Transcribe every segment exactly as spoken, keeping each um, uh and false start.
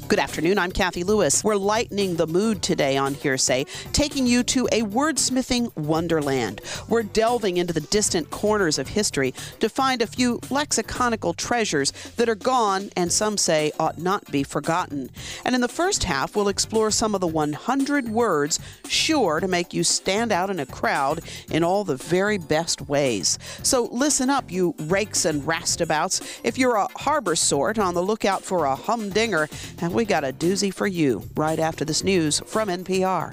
Good afternoon, I'm Kathy Lewis. We're lightening the mood today on Hearsay, taking you to a wordsmithing wonderland. We're delving into the distant corners of history to find a few lexiconical treasures that are gone and some say ought not be forgotten. And in the first half, we'll explore some of the one hundred words sure to make you stand out in a crowd in all the very best ways. So listen up, you rakes and rastabouts. If you're a harbor sort on the lookout for a humdinger, and we got a doozy for you right after this news from N P R.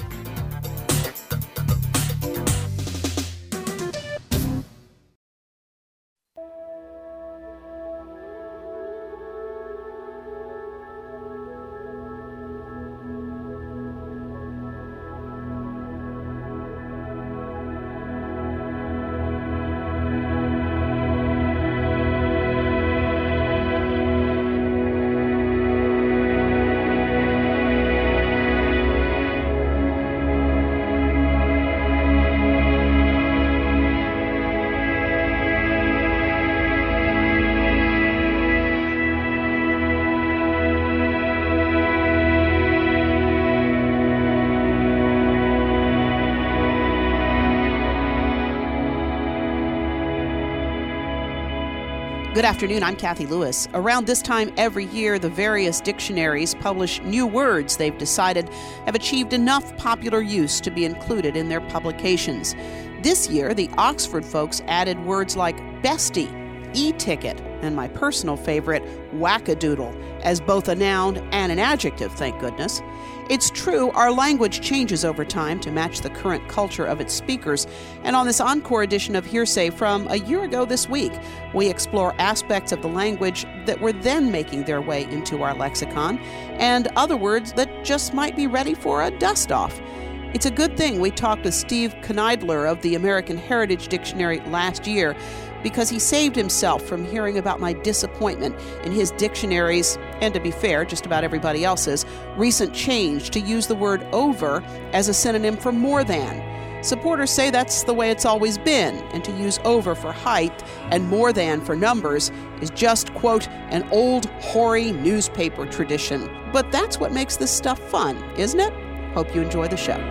Good afternoon, I'm Kathy Lewis. Around this time every year, the various dictionaries publish new words they've decided have achieved enough popular use to be included in their publications. This year, the Oxford folks added words like bestie, e-ticket, and my personal favorite, wackadoodle, as both a noun and an adjective, thank goodness. It's true, our language changes over time to match the current culture of its speakers, and on this encore edition of Hearsay from a year ago this week, we explore aspects of the language that were then making their way into our lexicon, and other words that just might be ready for a dust-off. It's a good thing we talked with Steve Kneidler of the American Heritage Dictionary last year, because he saved himself from hearing about my disappointment in his dictionary's, and to be fair, just about everybody else's, recent change to use the word over as a synonym for more than. Supporters say that's the way it's always been, and to use over for height and more than for numbers is just, quote, an old, hoary newspaper tradition. But that's what makes this stuff fun, isn't it? Hope you enjoy the show.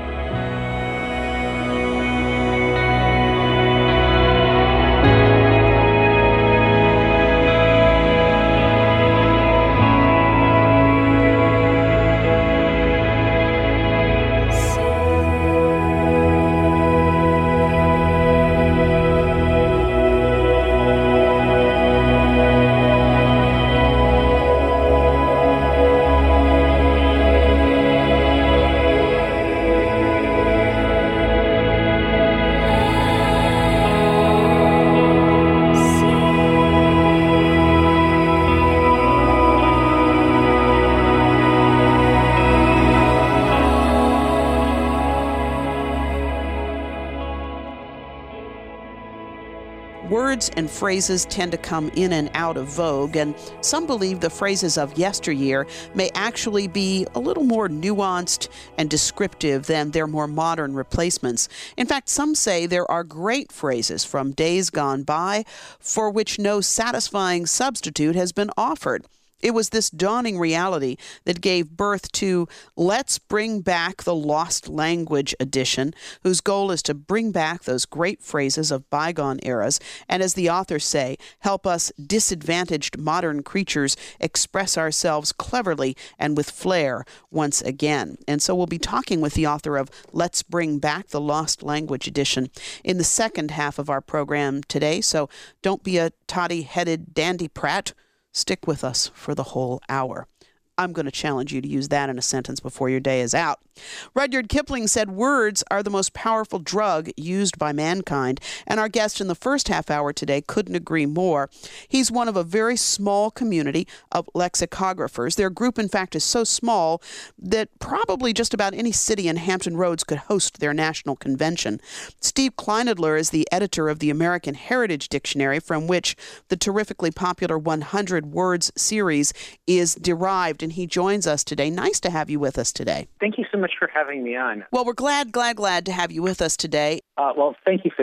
Words and phrases tend to come in and out of vogue, and some believe the phrases of yesteryear may actually be a little more nuanced and descriptive than their more modern replacements. In fact, some say there are great phrases from days gone by for which no satisfying substitute has been offered. It was this dawning reality that gave birth to Let's Bring Back the Lost Language edition, whose goal is to bring back those great phrases of bygone eras, and as the authors say, help us disadvantaged modern creatures express ourselves cleverly and with flair once again. And so we'll be talking with the author of Let's Bring Back the Lost Language edition in the second half of our program today, so don't be a toddy-headed dandy prat. Stick with us for the whole hour. I'm going to challenge you to use that in a sentence before your day is out. Rudyard Kipling said words are the most powerful drug used by mankind, and our guest in the first half hour today couldn't agree more. He's one of a very small community of lexicographers. Their group, in fact, is so small that probably just about any city in Hampton Roads could host their national convention. Steve Kneidler is the editor of the American Heritage Dictionary, from which the terrifically popular one hundred Words series is derived, and he joins us today. Nice to have you with us today. Thank you so much for having me on. Well, we're glad, glad, glad to have you with us today. Uh, well, thank you for that.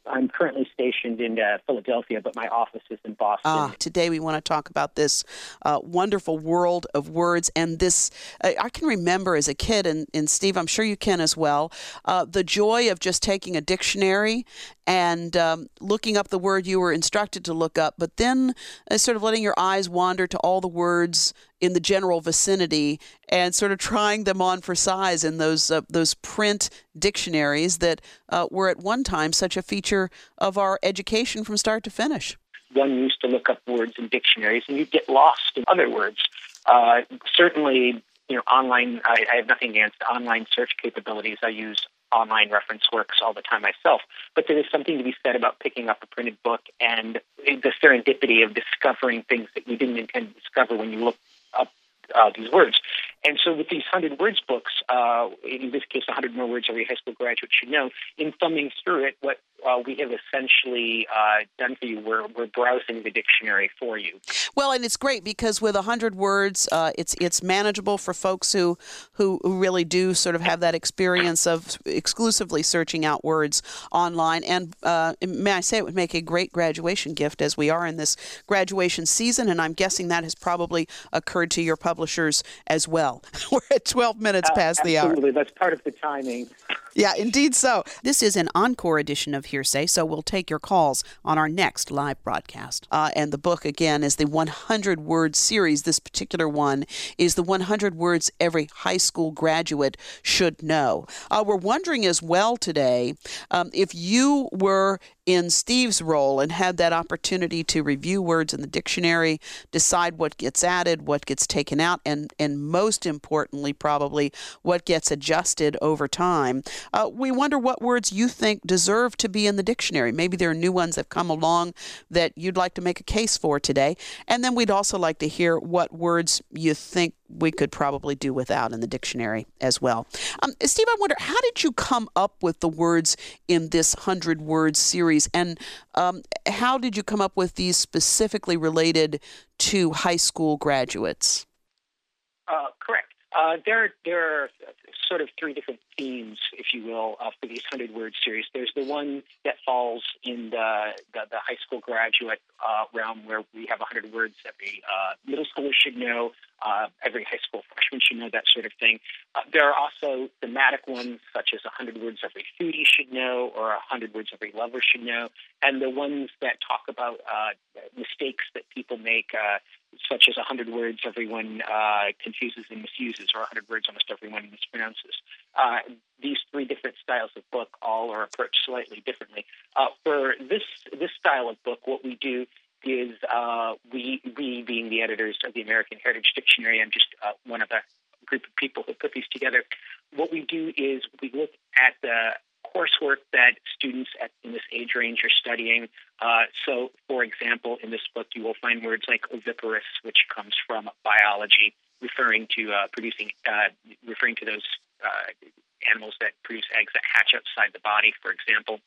I'm currently stationed in uh, Philadelphia, but my office is in Boston. Ah, today we want to talk about this uh, wonderful world of words. And this, uh, I can remember as a kid, and, and Steve, I'm sure you can as well, uh, the joy of just taking a dictionary and um, looking up the word you were instructed to look up, but then uh, sort of letting your eyes wander to all the words in the general vicinity and sort of trying them on for size in those uh, those print dictionaries that uh, were at one time such a feature of our education from start to finish. One used to look up words in dictionaries, and you'd get lost in other words. Uh, certainly, you know, online, I, I have nothing against online search capabilities. I use online reference works all the time myself. But there is something to be said about picking up a printed book and the serendipity of discovering things that you didn't intend to discover when you look up uh, these words. And so with these one hundred words books, uh, in this case, one hundred more words every high school graduate should know, in thumbing through it, what uh, we have essentially uh, done for you, we're, we're browsing the dictionary for you. Well, and it's great because with one hundred words, uh, it's it's manageable for folks who, who really do sort of have that experience of exclusively searching out words online. And uh, may I say, it would make a great graduation gift as we are in this graduation season, and I'm guessing that has probably occurred to your publishers as well. We're at twelve minutes past uh, the hour. Absolutely. That's part of the timing. Yeah, indeed so. This is an encore edition of Hearsay, so we'll take your calls on our next live broadcast. Uh, and the book, again, is the one hundred word series. This particular one is the one hundred words every high school graduate should know. Uh, we're wondering as well today um, if you were in Steve's role and had that opportunity to review words in the dictionary, decide what gets added, what gets taken out, and, and most importantly, probably, what gets adjusted over time. Uh, we wonder what words you think deserve to be in the dictionary. Maybe there are new ones that have come along that you'd like to make a case for today. And then we'd also like to hear what words you think we could probably do without in the dictionary as well. Um, Steve, I wonder, how did you come up with the words in this one hundred word series? And um, how did you come up with these specifically related to high school graduates? Uh, correct. Uh, there, there are sort of three different themes, if you will, uh, for these one hundred word series. There's the one that falls in the, the, the high school graduate uh, realm where we have one hundred words every uh, middle schooler should know, uh, every high school freshman should know, that sort of thing. Uh, there are also thematic ones such as one hundred words every foodie should know or one hundred words every lover should know, and the ones that talk about uh, mistakes that people make, uh, such as one hundred words everyone uh, confuses and misuses, or one hundred words almost everyone mispronounces. Uh, these three different styles of book all are approached slightly differently. Uh, for this this style of book, what we do is uh, we, we, being the editors of the American Heritage Dictionary, I'm just uh, one of a group of people who put these together. What we do is we look at the coursework that students at, in this age range are studying. Uh, so, for example, in this book, you will find words like oviparous, which comes from biology, referring to uh, producing, uh, referring to those uh, animals that produce eggs that hatch outside the body, for example.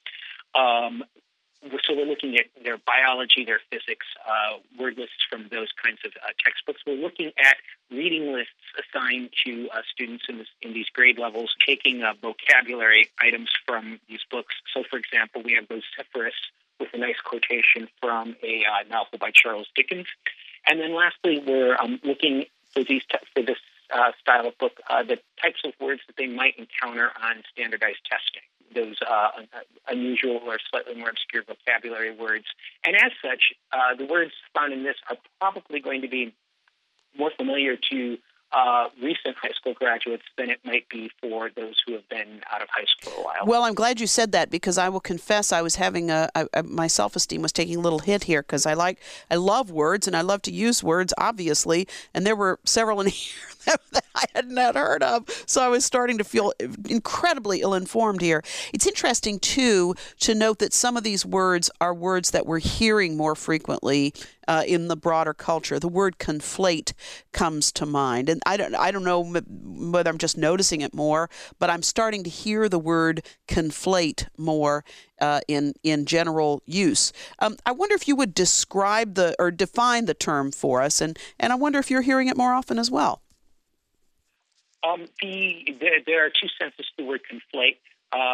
Um, so we're looking at their biology, their physics, uh, word lists from those kinds of uh, textbooks. We're looking at reading lists assigned to uh, students in, this, in these grade levels, taking uh, vocabulary items from these books. So, for example, we have vociferous with a nice quotation from a uh, novel by Charles Dickens. And then lastly, we're um, looking for these te- for this uh, style of book, uh, the types of words that they might encounter on standardized testing, those uh, unusual or slightly more obscure vocabulary words. And as such, uh, the words found in this are probably going to be more familiar to uh, recent high school graduates than it might be for those who have been out of high school a while. Well, I'm glad you said that, because I will confess I was having a, a, a my self-esteem was taking a little hit here, because I like I love words and I love to use words, obviously, and there were several in here that, that I had not heard of, so I was starting to feel incredibly ill-informed here. It's interesting, too, to note that some of these words are words that we're hearing more frequently Uh, in the broader culture. The word conflate comes to mind, and I don't I don't know whether I'm just noticing it more, but I'm starting to hear the word conflate more uh, in in general use. Um, I wonder if you would describe the or define the term for us, and and I wonder if you're hearing it more often as well. Um, the, the there are two senses to the word conflate. Uh,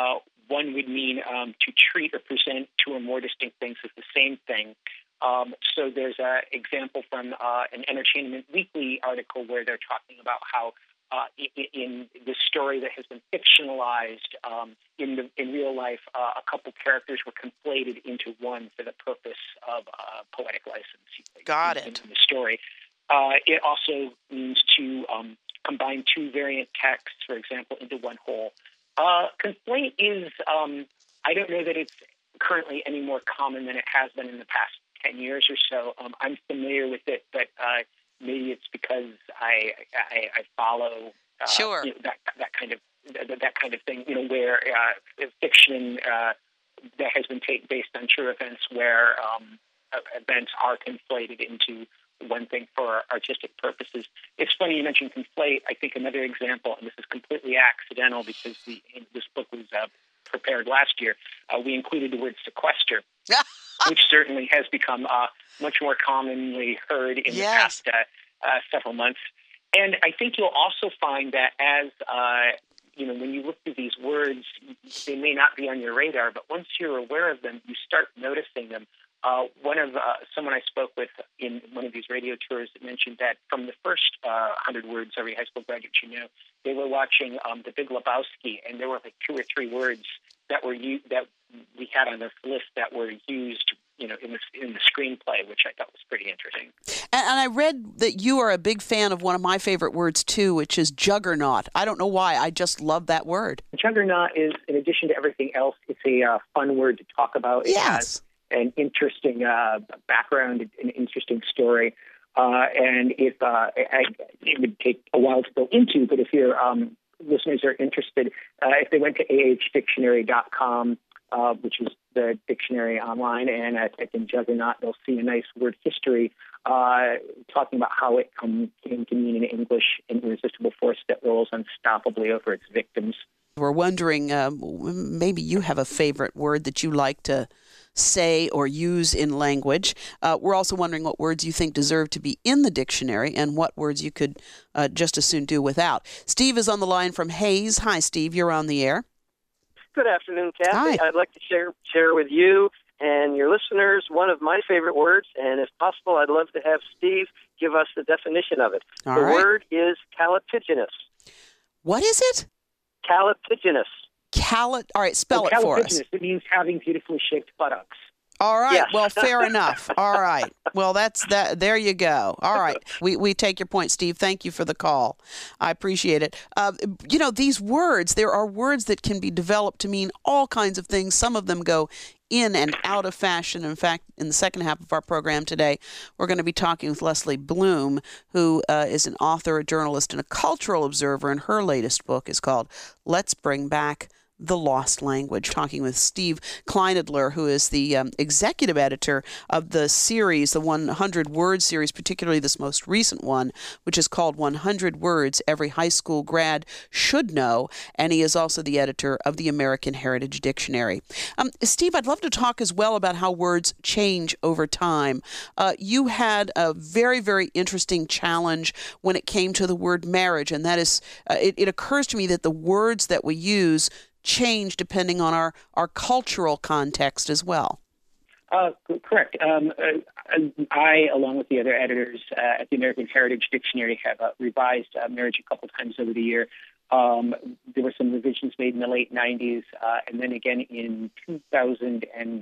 one would mean um, to treat or present two or more distinct things as the same thing. Um, so there's an example from uh, an Entertainment Weekly article where they're talking about how uh, in, in the story that has been fictionalized um, in the in real life, uh, a couple characters were conflated into one for the purpose of uh, poetic license. Got in, it. In the story. Uh, it also means to um, combine two variant texts, for example, into one whole. Uh, conflate is, um, I don't know that it's currently any more common than it has been in the past ten years or so. Um, I'm familiar with it, but uh, maybe it's because I I, I follow uh, sure. you know, that that kind of that, that kind of thing. You know, where uh, fiction uh, that has been take, based on true events, where um, events are conflated into one thing for artistic purposes. It's funny you mentioned conflate. I think another example, and this is completely accidental because the, this book was uh, prepared last year, uh, we included the word sequester, which certainly has become uh, much more commonly heard in yes. the past uh, uh, several months. And I think you'll also find that as, uh, you know, when you look through these words, they may not be on your radar, but once you're aware of them, you start noticing them. Uh, one of uh, someone I spoke with in one of these radio tours mentioned that from the first uh, hundred words every high school graduate should know, they were watching um, The Big Lebowski, and there were like two or three words that were u- that we had on this list that were used, you know, in the in the screenplay, which I thought was pretty interesting. And, and I read that you are a big fan of one of my favorite words too, which is juggernaut. I don't know why, I just love that word. Juggernaut is, in addition to everything else, it's a uh, fun word to talk about. It yes. has an interesting uh, background, an interesting story. Uh, and if uh, I, it would take a while to go into, but if your um, listeners are interested, uh, if they went to a h dictionary dot com, uh, which is the dictionary online, and I type in juggernaut, they'll see a nice word history uh, talking about how it come, came to mean in English, an irresistible force that rolls unstoppably over its victims. We're wondering, uh, maybe you have a favorite word that you like to say or use in language. Uh, we're also wondering what words you think deserve to be in the dictionary and what words you could uh, just as soon do without. Steve is on the line from Hayes. Hi, Steve. You're on the air. Good afternoon, Kathy. Hi. I'd like to share share with you and your listeners one of my favorite words, and if possible, I'd love to have Steve give us the definition of it. All the right. word is callipyginous. What is it? Callipyginous. Calli- All right, spell oh, it for us. It means having beautifully shaped buttocks. All right. Yes. Well, fair enough. All right. Well, that's that. There you go. All right. We we take your point, Steve. Thank you for the call. I appreciate it. Uh, you know, these words, there are words that can be developed to mean all kinds of things. Some of them go in and out of fashion. In fact, in the second half of our program today, we're going to be talking with Leslie Bloom, who uh, is an author, a journalist, and a cultural observer, and her latest book is called Let's Bring Back the Lost Language, talking with Steve Kleinadler, who is the um, executive editor of the series, the one hundred word series, particularly this most recent one, which is called one hundred words Every High School Grad Should Know, and he is also the editor of the American Heritage Dictionary. Um, Steve, I'd love to talk as well about how words change over time. Uh, you had a very, very interesting challenge when it came to the word marriage, and that is, uh, it, it occurs to me that the words that we use change depending on our, our cultural context as well. Uh, correct. Um, uh, I, along with the other editors uh, at the American Heritage Dictionary, have uh, revised uh, marriage a couple times over the year. Um, there were some revisions made in the late nineties, uh, and then again in two thousand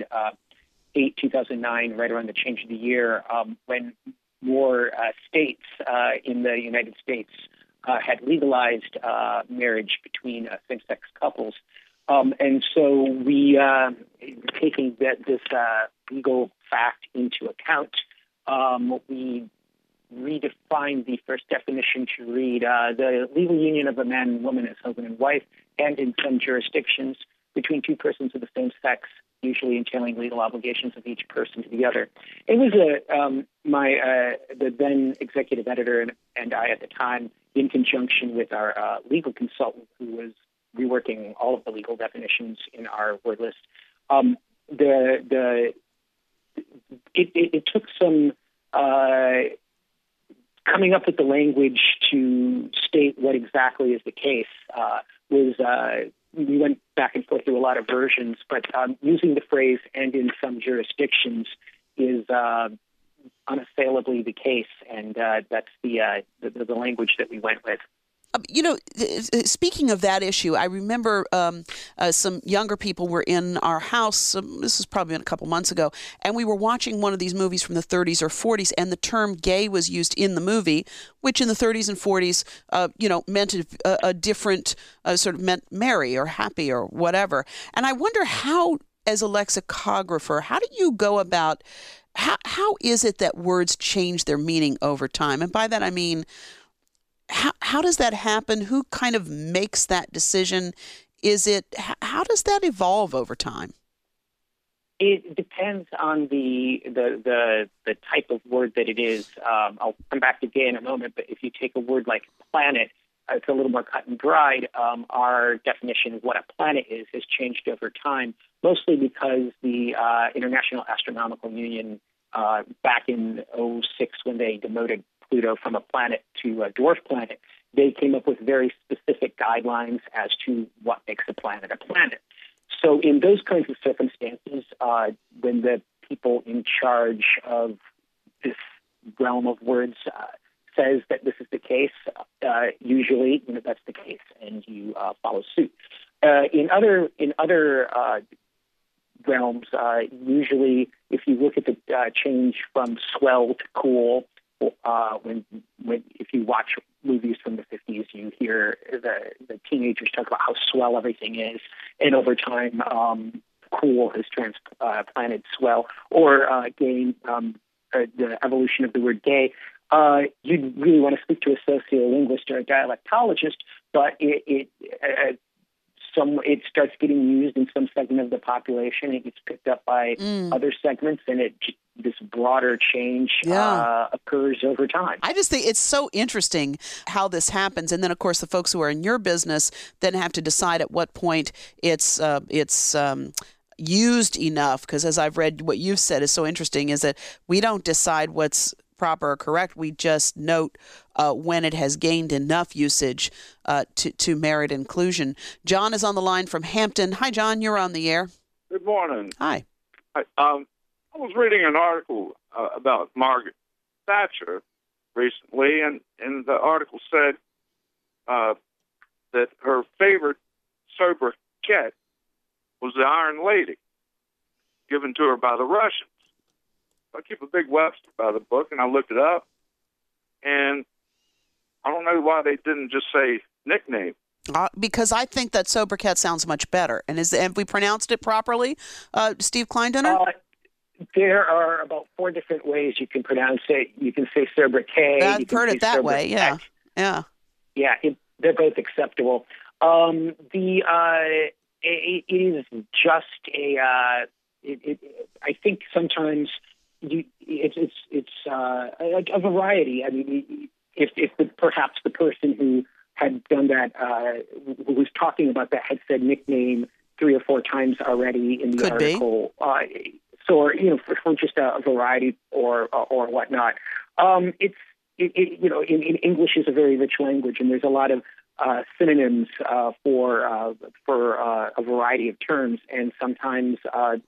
eight, two thousand nine, right around the change of the year, um, when more uh, states uh, in the United States uh, had legalized uh, marriage between uh, same-sex couples. Um, and so we, uh, taking that, this uh, legal fact into account, um, we redefined the first definition to read uh, the legal union of a man and woman as husband and wife, and in some jurisdictions, between two persons of the same sex, usually entailing legal obligations of each person to the other. It was a um, my uh, the then executive editor and, and I at the time, in conjunction with our uh, legal consultant, who was reworking all of the legal definitions in our word list. Um, the the it, it, it took some uh, coming up with the language to state what exactly is the case uh, was uh, we went back and forth through a lot of versions, but um, using the phrase "and in some jurisdictions" is uh, unassailably the case, and uh, that's the, uh, the the language that we went with. You know, speaking of that issue, I remember um, uh, some younger people were in our house. Um, this was probably a couple months ago, and we were watching one of these movies from the thirties or forties, and the term "gay" was used in the movie, which in the thirties and forties, uh, you know, meant a, a different uh, sort of meant merry or happy or whatever. And I wonder how, as a lexicographer, how do you go about how how is it that words change their meaning over time? And by that I mean, How how does that happen? Who kind of makes that decision? Is it how does that evolve over time? It depends on the the the, the type of word that it is. Um, I'll come back to gay in a moment, but if you take a word like planet, it's a little more cut and dried. Um, our definition of what a planet is has changed over time, mostly because the uh, International Astronomical Union, uh, back in oh six, when they demoted Pluto from a planet to a dwarf planet, they came up with very specific guidelines as to what makes a planet a planet. So in those kinds of circumstances, uh, when the people in charge of this realm of words uh, says that this is the case, uh, usually you know, that's the case, and you uh, follow suit. Uh, in other in other uh, realms, uh, usually if you look at the uh, change from swell to cool, Uh, when, when if you watch movies from the fifties, you hear the, the teenagers talk about how swell everything is, and over time, um, cool has transplanted uh, swell, or uh, gay, um, uh, the evolution of the word gay. Uh, you'd really want to speak to a sociolinguist or a dialectologist, but it, it uh, some it starts getting used in some segment of the population. It gets picked up by mm. other segments, and it this broader change yeah. uh, occurs over time. I just think it's so interesting how this happens, and then of course the folks who are in your business then have to decide at what point it's uh, it's um, used enough. Because as I've read, what you've said is so interesting: is that we don't decide what's proper or correct. We just note uh, when it has gained enough usage uh, to to merit inclusion. John is on the line from Hampton. Hi, John. You're on the air. Good morning. Hi. I, um, I was reading an article uh, about Margaret Thatcher recently, and, and the article said uh, that her favorite sobriquet was the Iron Lady, given to her by the Russians. I keep a big Webster by the book, and I looked it up, and I don't know why they didn't just say nickname. Uh, because I think that sobriquet sounds much better. And is have we pronounced it properly, uh, Steve Kleinduner? Uh, there are about four different ways you can pronounce it. You can say sobriquet. I've heard it that way, yeah. Yeah, yeah, it, they're both acceptable. Um, the uh, it, it is just a. Uh, it, it, I think sometimes you, it's it's it's uh, a, a variety. I mean, if if the, perhaps the person who had done that, uh, who was talking about that, had said nickname three or four times already in the Could article. Uh, so, you know, for, for just a, a variety or or whatnot. Um, it's it, it, you know, in, in English is a very rich language, and there's a lot of uh, synonyms uh, for uh, for uh, a variety of terms, and sometimes uh,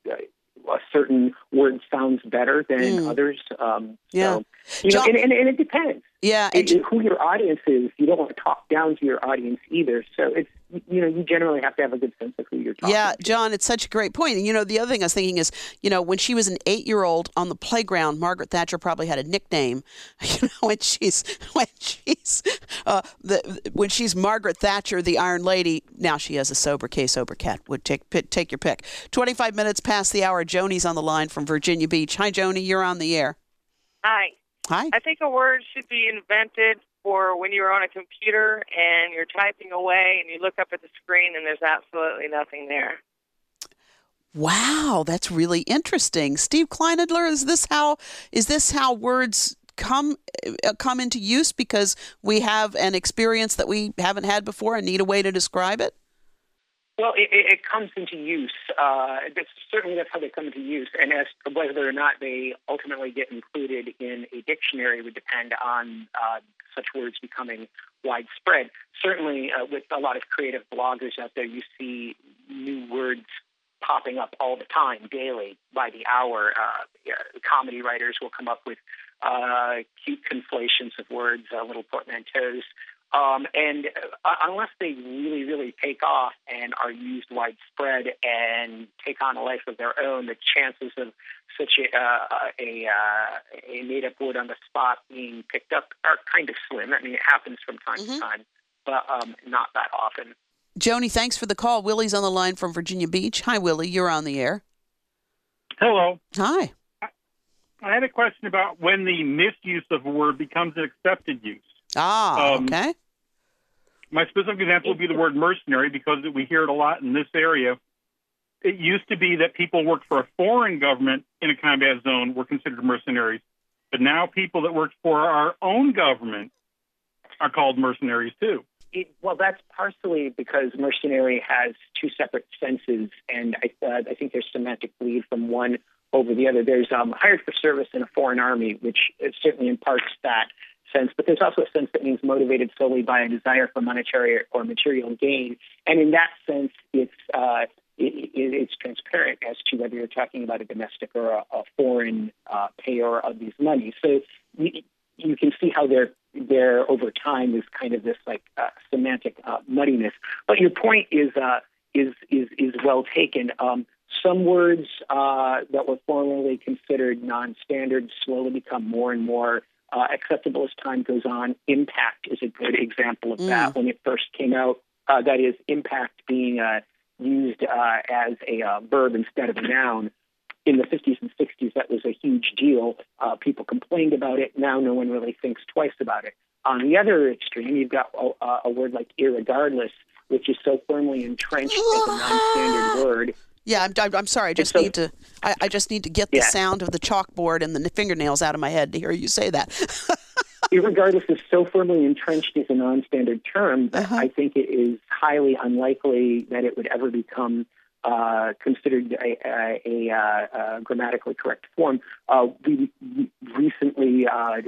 a certain word sounds better than mm. others. Um, yeah, so, you know, and, and, and it depends. Yeah, and, and who your audience is. You don't want to talk down to your audience either. So it's, you know, you generally have to have a good sense of who you're talking yeah, to. John, it's such a great point. And, you know, the other thing I was thinking is, you know, when she was an eight-year-old on the playground, Margaret Thatcher probably had a nickname. You know, when she's when she's uh, the when she's Margaret Thatcher, the Iron Lady. Now she has a sobriquet, sobriquet. Would take take your pick. Twenty-five minutes past the hour. Joni's on the line from Virginia Beach. Hi, Joni. You're on the air. Hi. Hi. I think a word should be invented for when you're on a computer and you're typing away and you look up at the screen and there's absolutely nothing there. Wow, that's really interesting. Steve Kleinadler, is this how is this how words come uh, come into use because we have an experience that we haven't had before and need a way to describe it? Well, it, it it comes into use. Uh, that's, certainly, that's how they come into use. And as to whether or not they ultimately get included in a dictionary would depend on uh, such words becoming widespread. Certainly, uh, with a lot of creative bloggers out there, you see new words popping up all the time, daily, by the hour. Uh, yeah, comedy writers will come up with uh, cute conflations of words, uh, little portmanteaus. Um, and uh, unless they really, really take off and are used widespread and take on a life of their own, the chances of such a, uh, a, uh, a made-up word on the spot being picked up are kind of slim. I mean, it happens from time mm-hmm. to time, but um, not that often. Joni, thanks for the call. Willie's on the line from Virginia Beach. Hi, Willie. You're on the air. Hello. Hi. I had a question about when the misuse of a word becomes an accepted use. Ah, um, okay. My specific example would be the word mercenary, because we hear it a lot in this area. It used to be that people worked for a foreign government in a combat zone were considered mercenaries, but now people that worked for our own government are called mercenaries too. It, well, that's partially because mercenary has two separate senses, and I, uh, I think there's semantic bleed from one over the other. There's um, hired for service in a foreign army, which certainly imparts that sense, but there's also a sense that means motivated solely by a desire for monetary or material gain. And in that sense, it's uh, it, it's transparent as to whether you're talking about a domestic or a, a foreign uh, payer of these monies. So you, you can see how they're there over time is kind of this like uh, semantic uh, muddiness. But your point is uh, is is is well taken. Um, some words uh, that were formerly considered non-standard slowly become more and more uh, acceptable as time goes on. Impact is a good example of mm. that. When it first came out, uh, that is, impact being uh, used uh, as a uh, verb instead of a noun. In the fifties and sixties, that was a huge deal. Uh, people complained about it. Now no one really thinks twice about it. On the other extreme, you've got a, a word like irregardless, which is so firmly entrenched as a non-standard word. Yeah, I'm, I'm, I'm sorry. I just so, need to. I, I just need to get the yeah. sound of the chalkboard and the fingernails out of my head to hear you say that. Irregardless is so firmly entrenched as a non-standard term that uh-huh. I think it is highly unlikely that it would ever become uh, considered a, a, a, a grammatically correct form. Uh, we recently uh,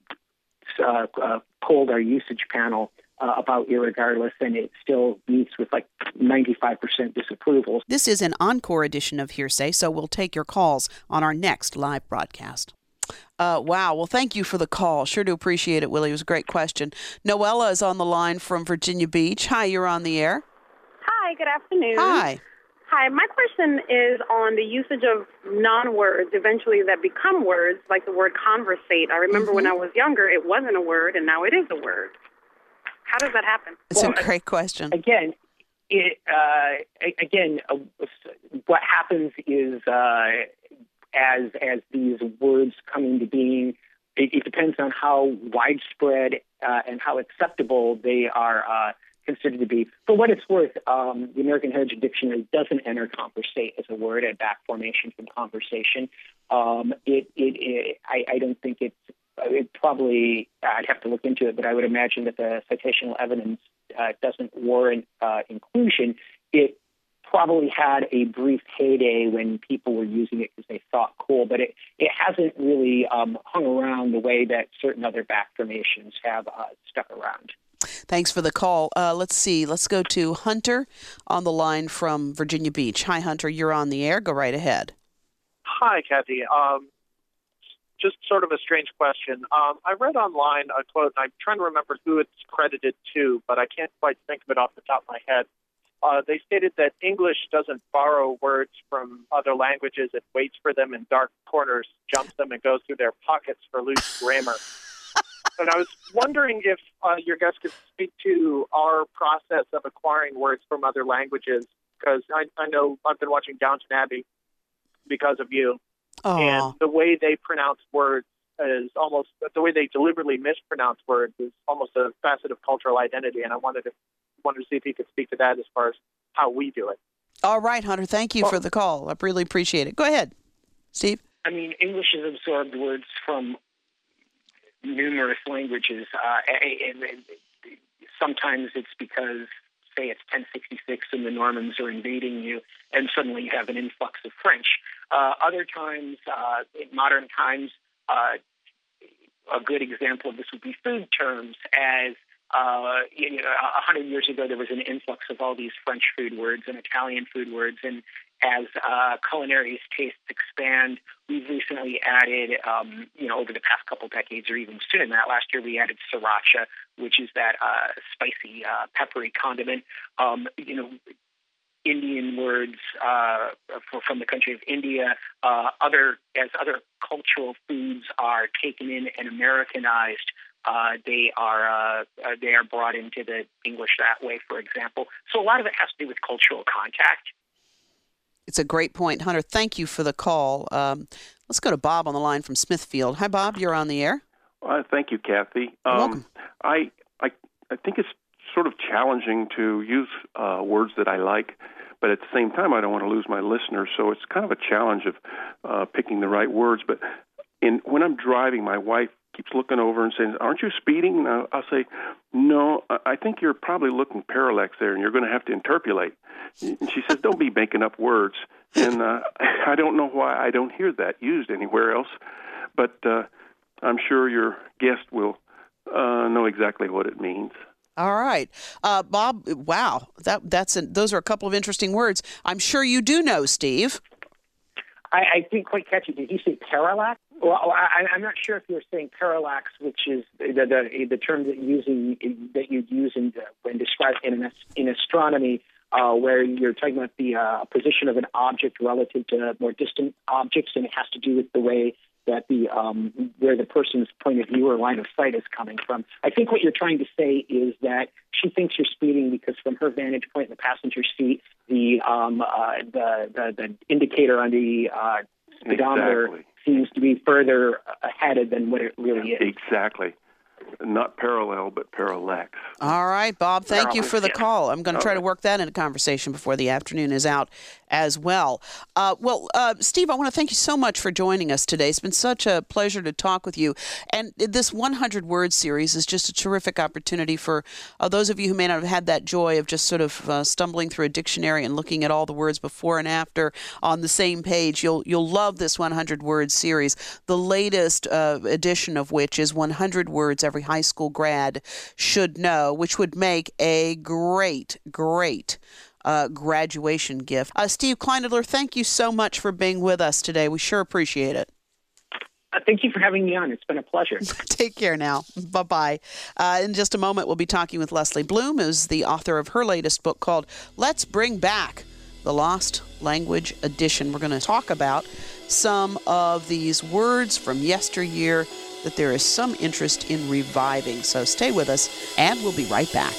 uh, uh, polled our usage panel Uh, about irregardless, and it still meets with like ninety-five percent disapproval. This is an encore edition of Hearsay, so we'll take your calls on our next live broadcast. Uh, wow. Well, thank you for the call. Sure do appreciate it, Willie. It was a great question. Noella is on the line from Virginia Beach. Hi, you're on the air. Hi, good afternoon. Hi. Hi, my question is on the usage of non-words eventually that become words, like the word conversate. I remember mm-hmm. when I was younger, it wasn't a word, and now it is a word. How does that happen? It's well, a great question. Again, it, uh, again, uh, what happens is uh, as as these words come into being, it, it depends on how widespread uh, and how acceptable they are uh, considered to be. For what it's worth, um, the American Heritage Dictionary doesn't enter conversate as a word, a back formation from conversation. Um, it, it, it I, I don't think it's It probably, I'd have to look into it, but I would imagine that the citational evidence uh, doesn't warrant uh, inclusion. It probably had a brief heyday when people were using it because they thought cool, but it, it hasn't really um, hung around the way that certain other back formations have uh, stuck around. Thanks for the call. Uh, let's see. Let's go to Hunter on the line from Virginia Beach. Hi, Hunter. You're on the air. Go right ahead. Hi, Kathy. Um, Just sort of a strange question. Um, I read online a quote, and I'm trying to remember who it's credited to, but I can't quite think of it off the top of my head. Uh, they stated that English doesn't borrow words from other languages. It waits for them in dark corners, jumps them, and goes through their pockets for loose grammar. And I was wondering if uh, your guest could speak to our process of acquiring words from other languages, because I, I know I've been watching Downton Abbey because of you. Aww. And the way they pronounce words is almost, the way they deliberately mispronounce words is almost a facet of cultural identity. And I wanted to wanted to see if you could speak to that as far as how we do it. All right, Hunter. Thank you well, for the call. I really appreciate it. Go ahead, Steve. I mean, English has absorbed words from numerous languages. Uh, and, and sometimes it's because say it's ten sixty-six and the Normans are invading you, and suddenly you have an influx of French. Uh, other times, uh, in modern times, uh, a good example of this would be food terms. As uh, you know, a hundred years ago, there was an influx of all these French food words and Italian food words, and as uh, culinary tastes expand, we've recently added, um, you know, over the past couple decades, or even sooner than that, last year we added sriracha, which is that uh, spicy, uh, peppery condiment. Um, you know, Indian words uh, for, from the country of India, uh, other as other cultural foods are taken in and Americanized, uh, they are uh, uh, they are brought into the English that way, for example. So a lot of it has to do with cultural contact. It's a great point, Hunter. Thank you for the call. Um, let's go to Bob on the line from Smithfield. Hi, Bob. You're on the air. Uh, thank you, Kathy. Um, welcome. I, I I think it's sort of challenging to use uh, words that I like, but at the same time, I don't want to lose my listeners. So it's kind of a challenge of uh, picking the right words. But in when I'm driving, my wife keeps looking over and saying, "Aren't you speeding?" And I'll, I'll say, "No, I think you're probably looking parallax there, and you're going to have to interpolate." And she says, "Don't be making up words." And uh, I don't know why I don't hear that used anywhere else, but uh, I'm sure your guest will uh, know exactly what it means. All right, uh, Bob. Wow, that that's a, those are a couple of interesting words. I'm sure you do know, Steve. I, I didn't quite catch it. Did you say parallax? Well, I, I'm not sure if you're saying parallax, which is the the, the term that using that you'd use in when describing in in astronomy. Uh, where you're talking about the uh, position of an object relative to more distant objects, and it has to do with the way that the um, where the person's point of view or line of sight is coming from. I think what you're trying to say is that she thinks you're speeding because, from her vantage point in the passenger seat, the um, uh, the, the the indicator on the uh, speedometer exactly. seems to be further ahead than what it really is. Exactly. Not parallel, but parallax. All right, Bob, thank parallax, you for the yeah. call. I'm going to try right. to work that into conversation before the afternoon is out as well. Uh, well, uh, Steve, I want to thank you so much for joining us today. It's been such a pleasure to talk with you. And this one hundred word series is just a terrific opportunity for uh, those of you who may not have had that joy of just sort of uh, stumbling through a dictionary and looking at all the words before and after on the same page. You'll you'll love this one hundred word series, the latest uh, edition of which is one hundred words every high school grad should know, which would make a great, great uh, graduation gift. Uh, Steve Kleinadler, thank you so much for being with us today. We sure appreciate it. Uh, thank you for having me on. It's been a pleasure. Take care now. Bye-bye. Uh, in just a moment, we'll be talking with Leslie Bloom, who's the author of her latest book called Let's Bring Back the Lost Language Edition. We're going to talk about some of these words from yesteryear that there is some interest in reviving. So stay with us, and we'll be right back.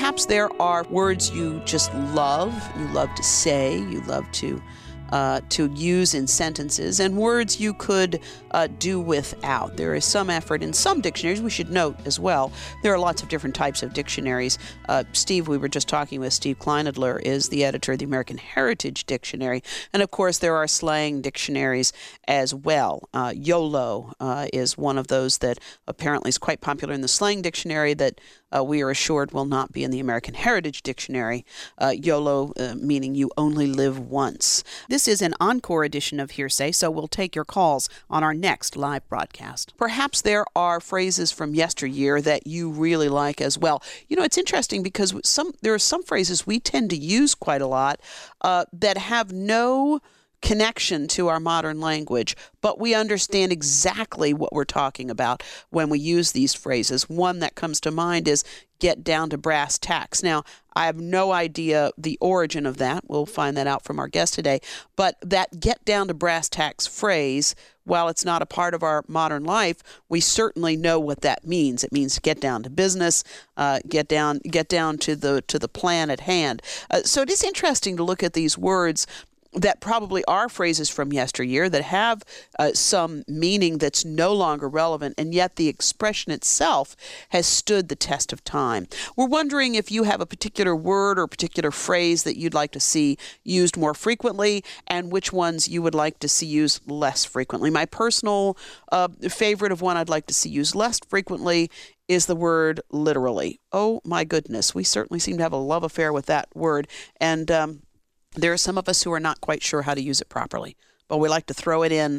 Perhaps there are words you just love, you love to say, you love to Uh, to use in sentences, and words you could uh, do without. There is some effort in some dictionaries. We should note as well, there are lots of different types of dictionaries. Uh, Steve, we were just talking with Steve Kleinadler, is the editor of the American Heritage Dictionary. And of course, there are slang dictionaries as well. Uh, YOLO uh, is one of those that apparently is quite popular in the slang dictionary that uh, we are assured will not be in the American Heritage Dictionary. Uh, YOLO uh, meaning you only live once. This is an encore edition of Hearsay, so we'll take your calls on our next live broadcast. Perhaps there are phrases from yesteryear that you really like as well. You know, it's interesting because some there are some phrases we tend to use quite a lot uh, that have no connection to our modern language, but we understand exactly what we're talking about when we use these phrases. One that comes to mind is get down to brass tacks. Now, I have no idea the origin of that. We'll find that out from our guest today. But that get down to brass tacks phrase, while it's not a part of our modern life, we certainly know what that means. It means get down to business, uh, get down, get down to the to the plan at hand. Uh, so it is interesting to look at these words that probably are phrases from yesteryear that have uh, some meaning that's no longer relevant, and yet the expression itself has stood the test of time. We're wondering if you have a particular word or particular phrase that you'd like to see used more frequently, and which ones you would like to see used less frequently. My personal uh, favorite of one I'd like to see used less frequently is the word literally. Oh my goodness, we certainly seem to have a love affair with that word, and um, there are some of us who are not quite sure how to use it properly, but we like to throw it in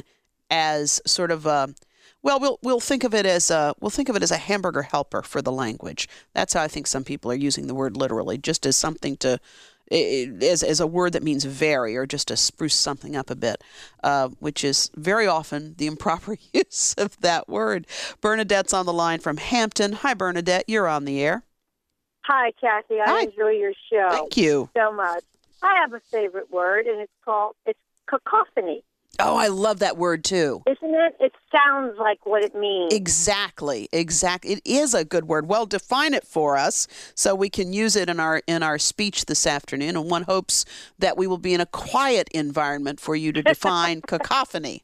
as sort of a, well, we'll we'll think of it as a we'll think of it as a hamburger helper for the language. That's how I think some people are using the word literally, just as something to, as as a word that means vary, or just to spruce something up a bit, uh, which is very often the improper use of that word. Bernadette's on the line from Hampton. Hi, Bernadette. You're on the air. Hi, Kathy. I Hi. enjoy your show. Thank you so much. I have a favorite word, and it's called, it's cacophony. Oh, I love that word, too. Isn't it? It sounds like what it means. Exactly. Exactly. It is a good word. Well, define it for us so we can use it in our in our speech this afternoon, and one hopes that we will be in a quiet environment for you to define cacophony.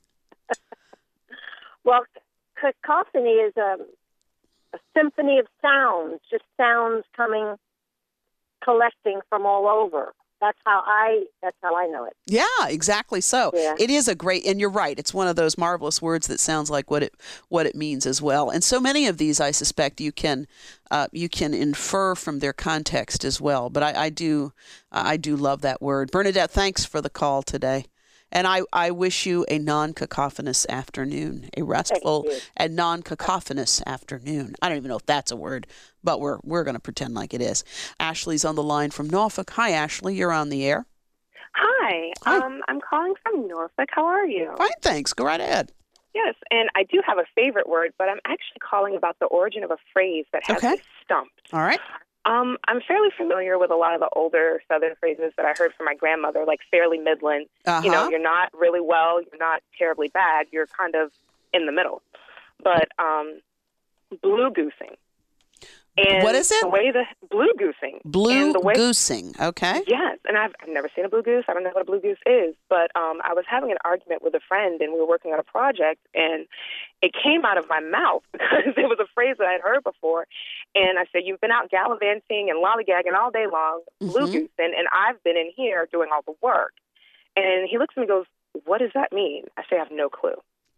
Well, cacophony is a, a symphony of sounds, just sounds coming, collecting from all over. That's how I that's how I know it. Yeah, exactly so. Yeah. It is a great, and you're right, it's one of those marvelous words that sounds like what it what it means as well. And so many of these, I suspect, you can uh, you can infer from their context as well. But I, I do I do love that word. Bernadette, thanks for the call today. And I, I wish you a non-cacophonous afternoon, a restful and non-cacophonous afternoon. I don't even know if that's a word, but we're we're going to pretend like it is. Ashley's on the line from Norfolk. Hi, Ashley. You're on the air. Hi. Hi. Um, I'm calling from Norfolk. How are you? Fine, thanks. Go right ahead. Yes, and I do have a favorite word, but I'm actually calling about the origin of a phrase that has Okay. me stumped. All right. Um, I'm fairly familiar with a lot of the older Southern phrases that I heard from my grandmother, like fairly Midland. Uh-huh. You know, you're not really well, you're not terribly bad, you're kind of in the middle. But um, blue goosing. And What is it? The way the blue goosing. Blue and the way, goosing. Okay. Yes, and I've, I've never seen a blue goose. I don't know what a blue goose is, but um, I was having an argument with a friend, and we were working on a project, and it came out of my mouth because it was a phrase that I'd heard before. And I said, "You've been out gallivanting and lollygagging all day long, blue Mm-hmm. goosing, and I've been in here doing all the work." And he looks at me and goes, "What does that mean?" I say, "I have no clue."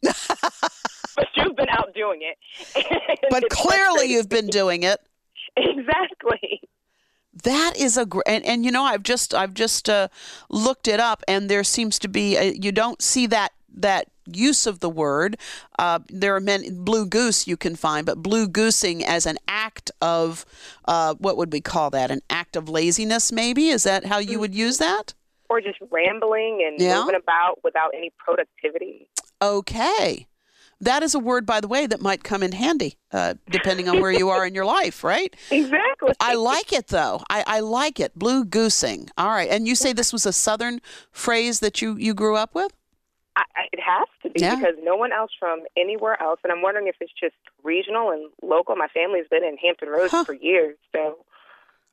But you've been out doing it. But clearly you've been doing it. Exactly. That is a great, and, and you know, I've just I've just uh, looked it up, and there seems to be a, you don't see that that use of the word. Uh, there are many blue goose you can find, but blue goosing as an act of uh, what would we call that? An act of laziness, maybe? Is that how you would use that? Or just rambling and Yeah. moving about without any productivity. Okay. That is a word, by the way, that might come in handy, uh, depending on where you are in your life, right? Exactly. I like it, though. I, I like it. Blue goosing. All right. And you say this was a Southern phrase that you, you grew up with? I, I- it has to be Yeah. because no one else from anywhere else, and I'm wondering if it's just regional and local. My family's been in Hampton Roads Huh. for years, so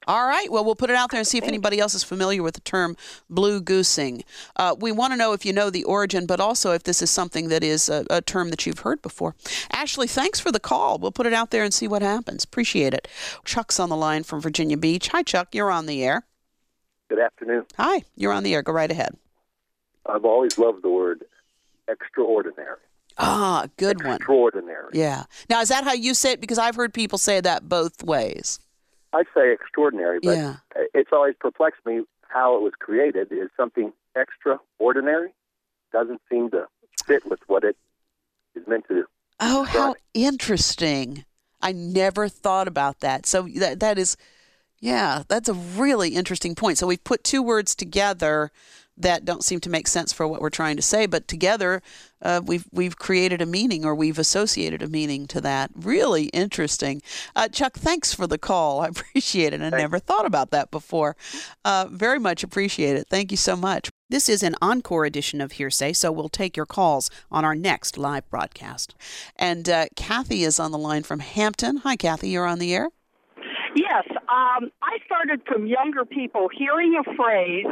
All right. Well, we'll put it out there and see if anybody else is familiar with the term blue goosing. Uh, we want to know if you know the origin, but also if this is something that is a, a term that you've heard before. Ashley, thanks for the call. We'll put it out there and see what happens. Appreciate it. Chuck's on the line from Virginia Beach. Hi, Chuck. You're on the air. Good afternoon. Hi. You're on the air. Go right ahead. I've always loved the word extraordinary. Ah, good one. Extraordinary. Yeah. Now, is that how you say it? Because I've heard people say that both ways. I say extraordinary, but yeah. it's always perplexed me how it was created. Is something extraordinary? Doesn't seem to fit with what it is meant to do. Oh, how interesting. I never thought about that. So that that is, yeah, that's a really interesting point. So we've put two words together that don't seem to make sense for what we're trying to say, but together uh, we've we've created a meaning, or we've associated a meaning to that. Really interesting. Uh, Chuck, thanks for the call. I appreciate it. I never thought about that before. Uh, very much appreciate it. Thank you so much. This is an encore edition of Hearsay, so we'll take your calls on our next live broadcast. And uh, Kathy is on the line from Hampton. Hi, Kathy. You're on the air. Yes. Um, I started from younger people hearing a phrase.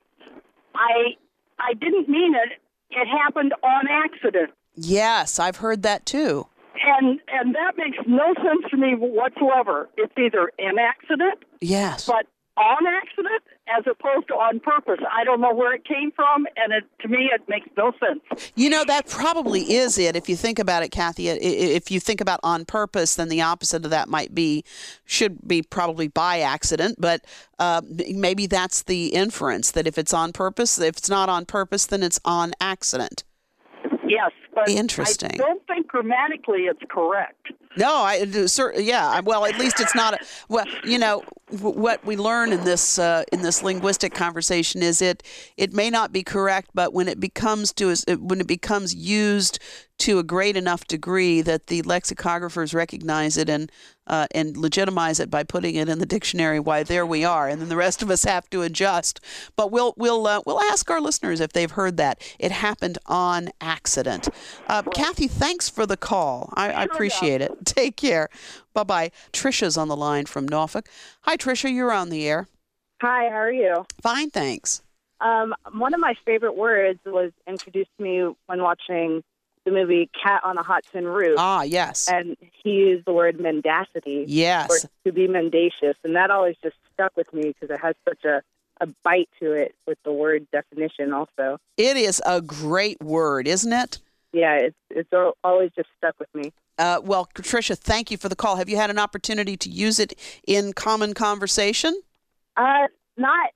I I didn't mean it. It happened on accident. Yes, I've heard that too. And and that makes no sense to me whatsoever. It's either an accident, yes, but on accident as opposed to on purpose. I don't know where it came from, and it, to me it makes no sense. You know, that probably is it. If you think about it, Kathy, if you think about on purpose, then the opposite of that might be, should be probably by accident, but uh, maybe that's the inference, that if it's on purpose, if it's not on purpose, then it's on accident. Yes, but interesting. I don't think grammatically it's correct. No, I yeah. Well, at least it's not. A, well, you know, what we learn in this uh, in this linguistic conversation is it it may not be correct, but when it becomes to when it becomes used to a great enough degree that the lexicographers recognize it and uh, and legitimize it by putting it in the dictionary, why, there we are, and then the rest of us have to adjust. But we'll we'll uh, we'll ask our listeners if they've heard that. It happened on accident. Uh, Kathy, thanks for the call. I, I appreciate it. Take care. Bye-bye. Trisha's on the line from Norfolk. Hi, Trisha. You're on the air. Hi, how are you? Fine, thanks. Um, one of my favorite words was introduced to me when watching the movie Cat on a Hot Tin Roof. Ah, yes. And he used the word mendacity. Yes. Or to be mendacious. And that always just stuck with me because it has such a, a bite to it with the word definition also. It is a great word, isn't it? Yeah, it's it's always just stuck with me. Uh, well, Tricia, thank you for the call. Have you had an opportunity to use it in common conversation? Uh, not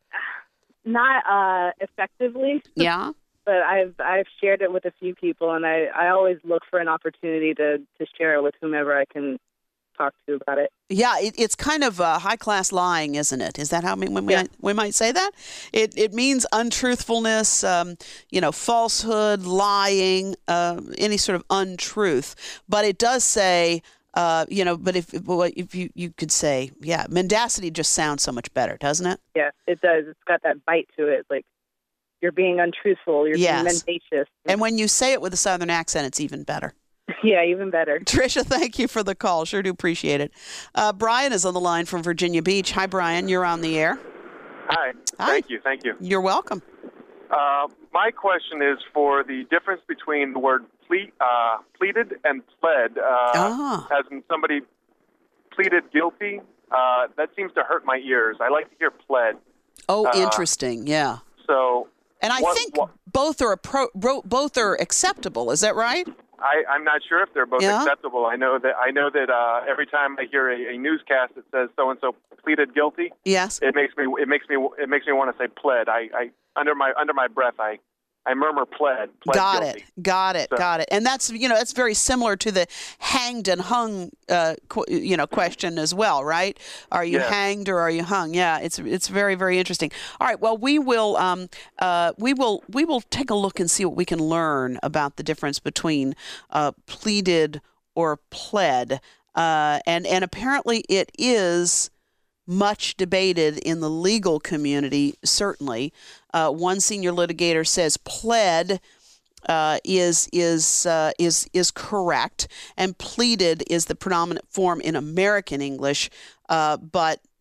not uh, effectively. Yeah. But I've I've shared it with a few people, and I, I always look for an opportunity to, to share it with whomever I can talk to about it. Yeah, it, it's kind of uh, high-class lying, isn't it? Is that how we, we, yeah. we might say that? It it means untruthfulness, um, you know, falsehood, lying, uh, any sort of untruth. But it does say, uh, you know, but if if you, you could say, yeah, mendacity just sounds so much better, doesn't it? Yeah, it does. It's got that bite to it, like you're being untruthful, you're yes. being mendacious. And when you say it with a Southern accent, it's even better. Yeah, even better. Tricia, thank you for the call. Sure do appreciate it. Uh, Brian is on the line from Virginia Beach. Hi, Brian. You're on the air. Hi. Hi. Thank you. Thank you. You're welcome. Uh, my question is for the difference between the word ple- uh, pleaded and pled. Uh, ah. As in somebody pleaded guilty, uh, that seems to hurt my ears. I like to hear pled. Oh, uh, interesting. Yeah. So. And I what, think what, both are appro- both are acceptable. Is that right? I, I'm not sure if they're both yeah. acceptable. I know that I know that uh, every time I hear a, a newscast that says so and so pleaded guilty, yes, it makes me it makes me it makes me want to say pled. I, I under my under my breath I. I murmur pled. pled got guilty. it. Got it. So. Got it. And that's, you know, that's very similar to the hanged and hung, uh, qu- you know, question as well, right? Are you yeah. hanged or are you hung? Yeah, it's it's very, very interesting. All right. Well, we will um uh we will we will take a look and see what we can learn about the difference between uh pleaded or pled. Uh, and and apparently it is much debated in the legal community, certainly. Uh, one senior litigator says pled uh, is is uh, is is correct, and pleaded is the predominant form in American English, uh, but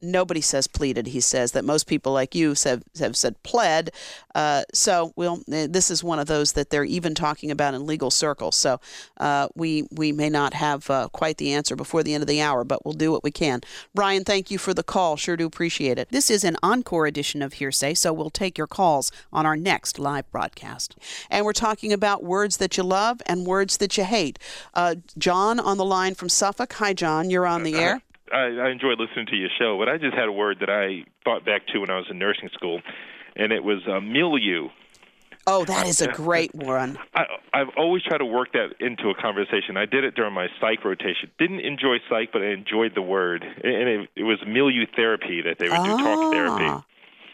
Nobody says pleaded, he says, that most people like you have, have said pled. Uh, so we'll, this is one of those that they're even talking about in legal circles. So uh, we we may not have uh, quite the answer before the end of the hour, but we'll do what we can. Brian, thank you for the call. Sure do appreciate it. This is an encore edition of Hearsay, so we'll take your calls on our next live broadcast. And we're talking about words that you love and words that you hate. Uh, John on the line from Suffolk. Hi, John. You're on the air. I, I enjoyed listening to your show, but I just had a word that I thought back to when I was in nursing school, and it was uh, milieu. Oh, that is a great one. I, I've always tried to work that into a conversation. I did it during my psych rotation. Didn't enjoy psych, but I enjoyed the word. And it, it was milieu therapy that they would do, ah. talk therapy.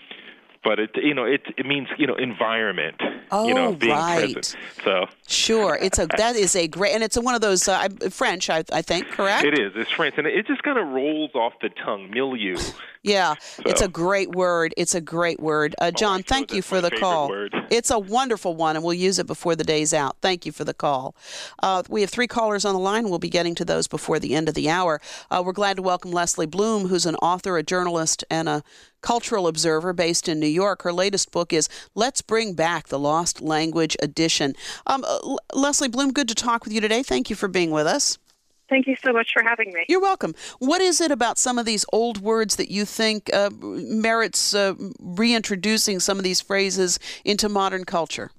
But it, you know, it it means, you know, environment. Oh, you know, being right. present. So sure, it's a that is a great, and it's a, one of those uh, French, I, I think, correct? It is. It's French, and it just kind of rolls off the tongue. Milieu. Yeah, so. It's a great word. It's a great word. Uh, John, oh, thank you for the call. Word. It's a wonderful one, and we'll use it before the day's out. Thank you for the call. Uh, we have three callers on the line. We'll be getting to those before the end of the hour. Uh, we're glad to welcome Leslie Bloom, who's an author, a journalist, and a cultural observer based in New York. Her latest book is Let's Bring Back the Lost Language Edition. Um, uh, Leslie Bloom, good to talk with you today. Thank you for being with us. Thank you so much for having me. You're welcome. What is it about some of these old words that you think uh, merits uh, reintroducing some of these phrases into modern culture?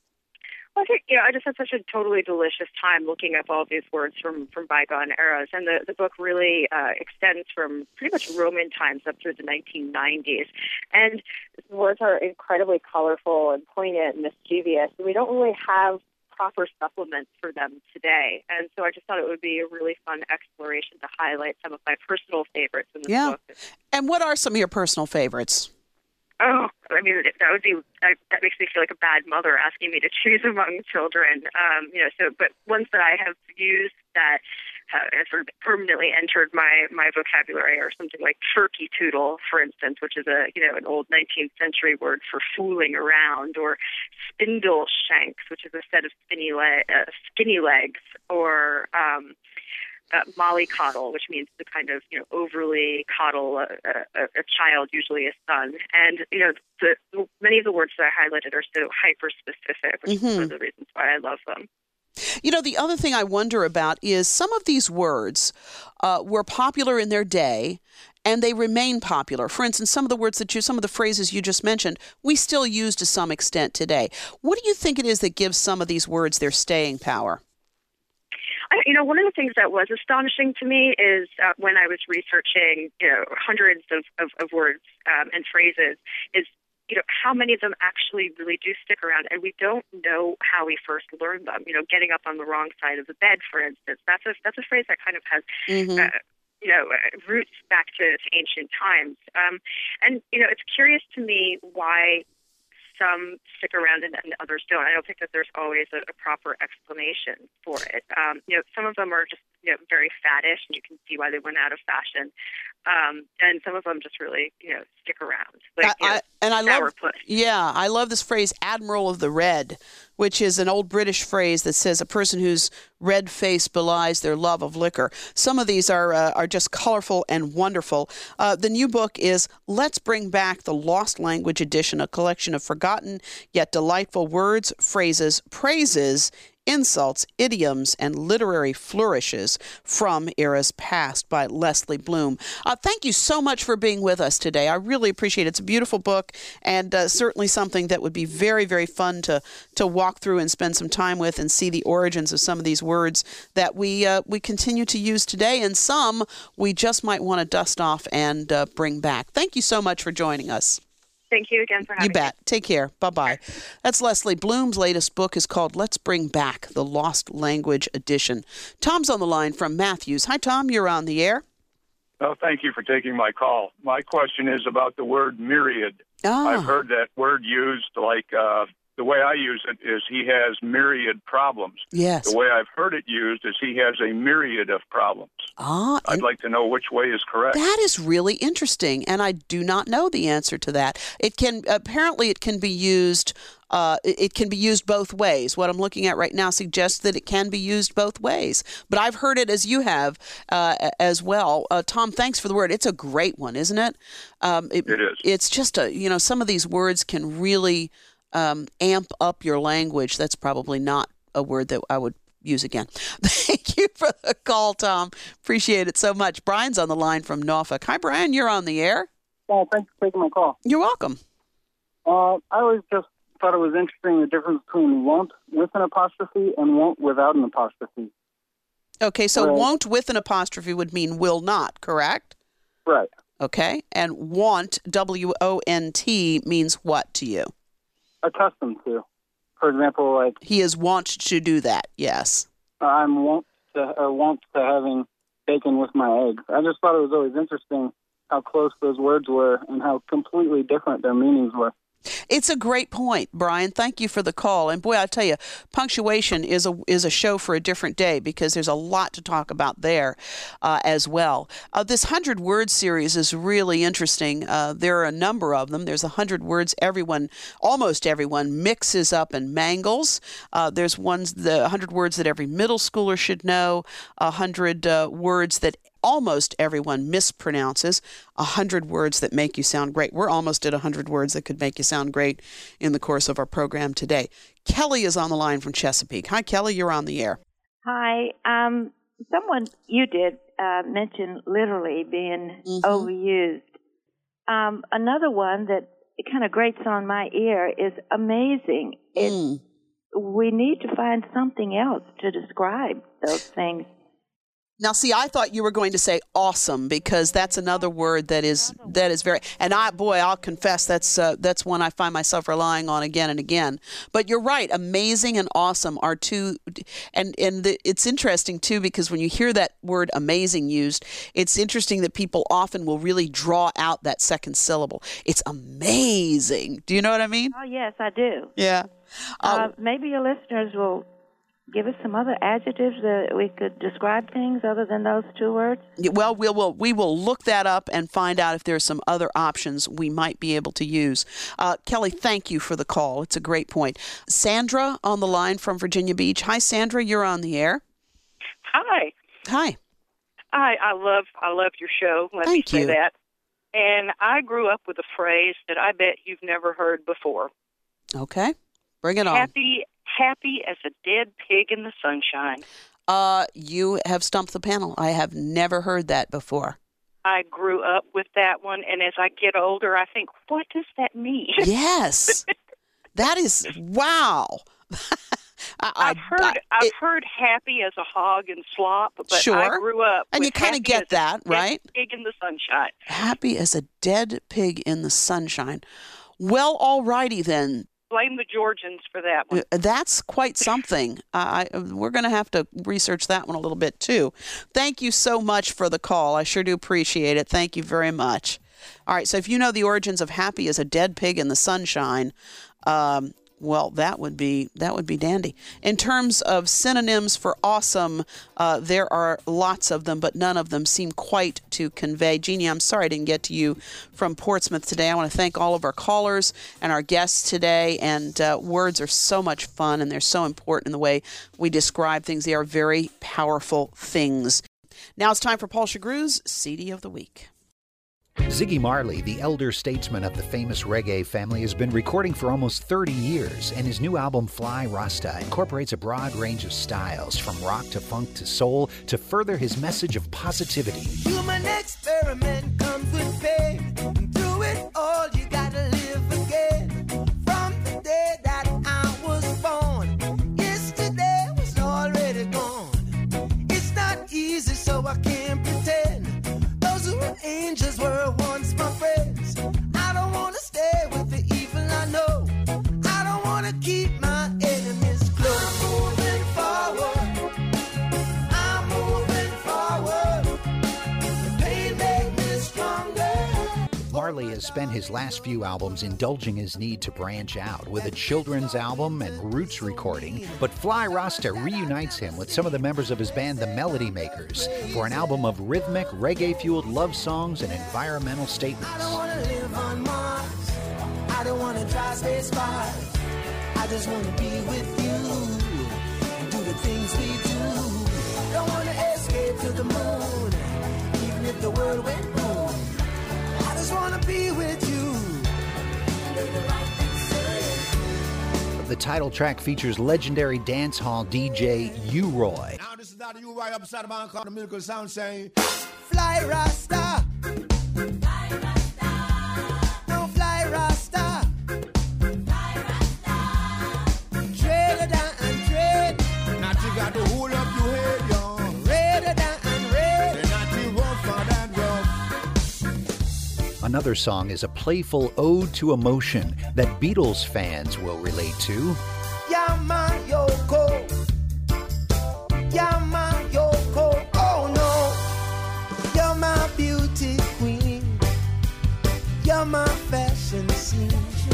Well, I think, you know, I just had such a totally delicious time looking up all of these words from, from bygone eras. And the, the book really uh, extends from pretty much Roman times up through the nineteen nineties. And the words are incredibly colorful and poignant and mischievous. And we don't really have proper supplements for them today. And so I just thought it would be a really fun exploration to highlight some of my personal favorites in this yeah. book. And what are some of your personal favorites? Oh, I mean, that would be, that makes me feel like a bad mother asking me to choose among children. Um, you know, so, but ones that I have used that uh, have sort of permanently entered my, my vocabulary are something like turkey toodle, for instance, which is a, you know, an old nineteenth century word for fooling around, or spindle shanks, which is a set of skinny, le- uh, skinny legs, or, um, Uh, mollycoddle, which means to kind of, you know, overly coddle a, a, a child, usually a son. And, you know, the, many of the words that I highlighted are so hyper-specific, which mm-hmm. is one of the reasons why I love them. You know, the other thing I wonder about is some of these words uh, were popular in their day, and they remain popular. For instance, some of the words that you, some of the phrases you just mentioned, we still use to some extent today. What do you think it is that gives some of these words their staying power? I, you know, one of the things that was astonishing to me is uh, when I was researching, you know, hundreds of, of, of words um, and phrases, is, you know, how many of them actually really do stick around, and we don't know how we first learned them. You know, getting up on the wrong side of the bed, for instance, that's a that's a phrase that kind of has, mm-hmm. uh, you know, uh, roots back to, to ancient times. Um, and you know, it's curious to me why some stick around and, and others don't. I don't think that there's always a, a proper explanation for it. Um, you know, some of them are just, you know, very faddish, and you can see why they went out of fashion. Um, and some of them just really, you know, stick around. Like, I, you know, I, and I love, puss. yeah, I love this phrase, Admiral of the Red, which is an old British phrase that says a person whose red face belies their love of liquor. Some of these are uh, are just colorful and wonderful. Uh, the new book is Let's Bring Back the Lost Language Edition, a collection of forgotten yet delightful words, phrases, praises, insults, idioms, and literary flourishes from eras past, by Leslie Bloom. Uh, thank you so much for being with us today. I really appreciate it. It's a beautiful book, and uh, certainly something that would be very, very fun to to walk through and spend some time with and see the origins of some of these words that we uh, we continue to use today, and some we just might want to dust off and uh, bring back. Thank you so much for joining us. Thank you again for having me. You bet. Me. Take care. Bye-bye. That's Leslie Bloom's latest book is called Let's Bring Back the Lost Language Edition. Tom's on the line from Matthews. Hi, Tom. You're on the air. Oh, thank you for taking my call. My question is about the word myriad. Ah. I've heard that word used like uh, the way I use it is he has myriad problems. Yes. The way I've heard it used is he has a myriad of problems. Ah, I'd like to know which way is correct. That is really interesting, and I do not know the answer to that. It can apparently it can be used. Uh, it can be used both ways. What I'm looking at right now suggests that it can be used both ways. But I've heard it as you have uh, as well. Uh, Tom, thanks for the word. It's a great one, isn't it? Um, it, it is. It's just a you know some of these words can really um, amp up your language. That's probably not a word that I would use again. Thank you for the call, Tom. Appreciate it so much. Brian's on the line from Norfolk. Hi, Brian. You're on the air. Oh, thanks for taking my call. You're welcome. Uh, I always just thought it was interesting the difference between won't with an apostrophe and won't without an apostrophe. Okay, so Right. won't with an apostrophe would mean will not, correct? Right. Okay, and want, W O N T, means what to you? Accustomed to. For example, like He is wont to do that, yes. I'm wont to uh, wont to having bacon with my eggs. I just thought it was always interesting how close those words were and how completely different their meanings were. It's a great point, Brian. Thank you for the call. And boy, I tell you, punctuation is a is a show for a different day because there's a lot to talk about there uh, as well. Uh, this hundred word series is really interesting. Uh, there are a number of them. There's a hundred words everyone, almost everyone, mixes up and mangles. Uh, there's ones the hundred words that every middle schooler should know. A hundred uh, words that almost everyone mispronounces. A hundred words that make you sound great. We're almost at a hundred words that could make you sound great in the course of our program today. Kelly is on the line from Chesapeake. Hi, Kelly. You're on the air. Hi. Um, someone, you did, uh, mention literally being Mm-hmm. overused. Um, another one that kind of grates on my ear is amazing. It, Mm. We need to find something else to describe those things. Now, see, I thought you were going to say awesome because that's another word that is that is very. And I, boy, I'll confess that's uh, that's one I find myself relying on again and again. But you're right, amazing and awesome are two, and and the, it's interesting too because when you hear that word amazing used, it's interesting that people often will really draw out that second syllable. It's amazing. Do you know what I mean? Oh, yes, I do. Yeah. Uh, maybe your listeners will give us some other adjectives that we could describe things other than those two words. Yeah, Well, we'll, we'll we will look that up and find out if there's some other options we might be able to use. Uh, Kelly, thank you for the call. It's a great point. Sandra on the line from Virginia Beach. Hi, Sandra. You're on the air. Hi. Hi. I I love I love your show. Let Thank me say you. that. And I grew up with a phrase that I bet you've never heard before. Okay. Bring it on. Happy happy as a dead pig in the sunshine. Uh, you have stumped the panel. I have never heard that before. I grew up with that one, and as I get older, I think, what does that mean? Yes. That is, wow. I, I've heard I, I've it, heard happy as a hog and slop, but Sure. I grew up And with you kinda happy get as a that, dead right? Pig in the sunshine. happy as a dead pig in the sunshine. Well, all righty then. Blame the Georgians for that one. Uh, That's quite something. I, I, we're going to have to research that one a little bit, too. Thank you so much for the call. I sure do appreciate it. Thank you very much. All right, so if you know the origins of happy as a dead pig in the sunshine, um, well, that would be that would be dandy. In terms of synonyms for awesome, uh, there are lots of them, but none of them seem quite to convey. Jeannie, I'm sorry I didn't get to you from Portsmouth today. I want to thank all of our callers and our guests today. And uh, words are so much fun, and they're so important in the way we describe things. They are very powerful things. Now it's time for Paul Chagrew's C D of the Week. Ziggy Marley, the elder statesman of the famous reggae family, has been recording for almost thirty years, and his new album, Fly Rasta, incorporates a broad range of styles, from rock to funk to soul, to further his message of positivity. Human experiment comes with pain. And through it all, you gotta live again. From the day that I was born, yesterday was already gone. It's not easy, so I can't pretend. Those who were angels were once my friends. I don't wanna stay with the evil I know. I don't wanna keep my enemies close. I'm moving forward. I'm moving forward. The pain made me strong. spent his last few albums indulging his need to branch out with a children's album and roots recording, but Fly Rasta reunites him with some of the members of his band The Melody Makers for an album of rhythmic, reggae-fueled love songs and environmental statements. I don't want to live on Mars. I don't want to try space flight. I just want to be with you and do the things we do. Don't want to escape to the moon, even if the world went boom. I just want to be with you. The title track features legendary dancehall D J U-Roy. Now this is not U-Roy upside the man called the Miracle Sound saying, Fly Rasta. Fly Rasta. No Fly Rasta. Got to hold up your head, young. Redder than red. And not too rough for that rough. Another song is a playful ode to emotion that Beatles fans will relate to. Yama Yoko. Yama Yoko. Oh no. You're my beauty queen. You're my fashion scene.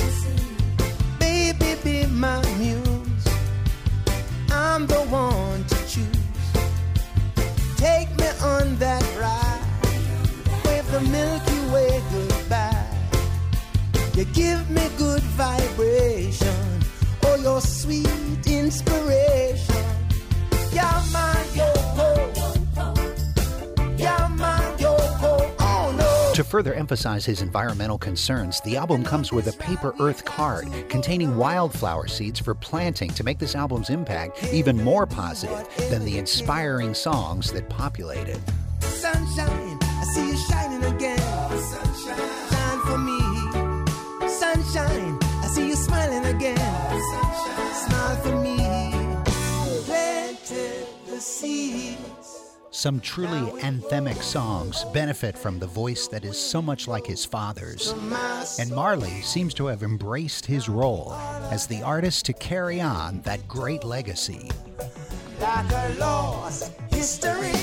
Baby, be my muse. I'm the one to choose. Take me on that ride. Wave the Milky Way goodbye. You give me good vibration. Oh, your sweet inspiration. You're my Yoko. You're my Yoko. Oh no. To further emphasize his environmental concerns, the album comes with a paper earth card containing wildflower seeds for planting to make this album's impact even more positive than the inspiring songs that populate it. Sunshine, I see you shining again. Sunshine, shine for me. Sunshine, I see you smiling again. Sunshine, smile for me. Planted the seeds. Some truly anthemic songs benefit from the voice that is so much like his father's. And Marley seems to have embraced his role as the artist to carry on that great legacy. Like a lost history.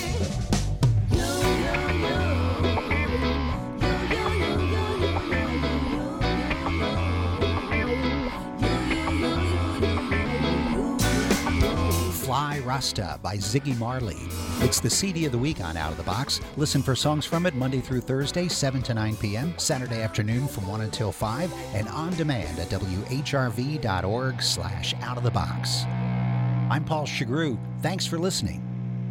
Fly Rasta by Ziggy Marley. It's the C D of the week on Out of the Box. Listen for songs from it Monday through Thursday, seven to nine p.m., Saturday afternoon from one until five, and on demand at W H R V dot org slash out of the box. I'm Paul Chagru. Thanks for listening.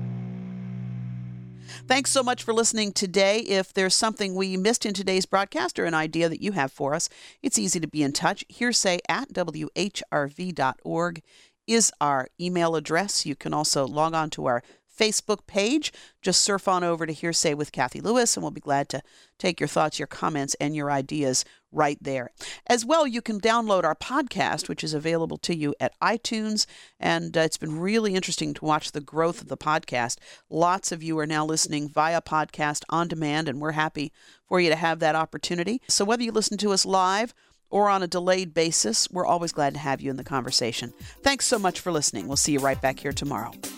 Thanks so much for listening today. If there's something we missed in today's broadcast or an idea that you have for us, it's easy to be in touch. Hearsay at W H R V dot org is our email address. You can also log on to our Facebook page. Just surf on over to Hearsay with Kathy Lewis, and we'll be glad to take your thoughts, your comments, and your ideas right there. As well, you can download our podcast, which is available to you at iTunes, and uh, it's been really interesting to watch the growth of the podcast. Lots of you are now listening via podcast on demand, and we're happy for you to have that opportunity. So whether you listen to us live or on a delayed basis, we're always glad to have you in the conversation. Thanks so much for listening. We'll see you right back here tomorrow.